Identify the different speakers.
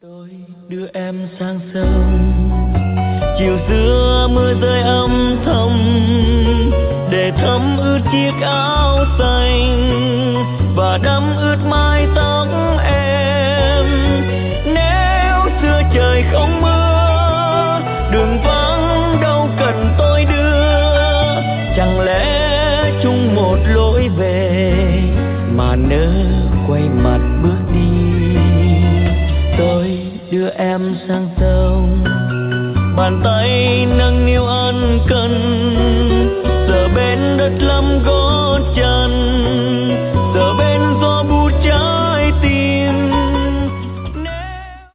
Speaker 1: Tôi đưa em sang sông, chiều xưa mưa rơi âm thầm để thấm ướt chiếc áo xanh và đẫm ướt mái tóc em. Nếu xưa trời không mưa, đường vắng đâu cần tôi đưa, chẳng lẽ chung một lối về mà nỡ quay mặt bước đi. Tôi đưa em sang sông, bàn tay nâng niu ân cần